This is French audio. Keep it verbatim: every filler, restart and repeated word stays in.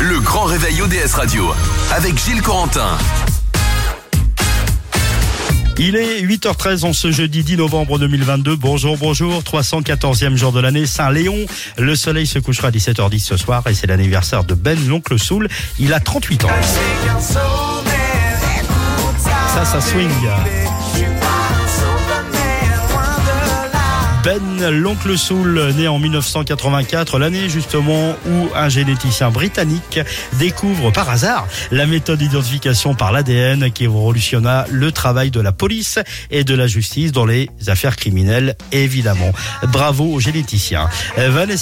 Le grand réveil O D S Radio avec Gilles Corentin. Il est huit heures treize en ce jeudi dix novembre deux mille vingt-deux. Bonjour, bonjour. trois cent quatorzième jour de l'année, Saint-Léon. Le soleil se couchera à dix-sept heures dix ce soir et c'est l'anniversaire de Ben, l'oncle Soul. Il a trente-huit ans. Ça, ça swing. Ben, l'oncle Soul, né en mille neuf cent quatre-vingt-quatre, l'année justement où un généticien britannique découvre par hasard la méthode d'identification par l'A D N qui révolutionna le travail de la police et de la justice dans les affaires criminelles, évidemment. Bravo aux généticiens. Vanessa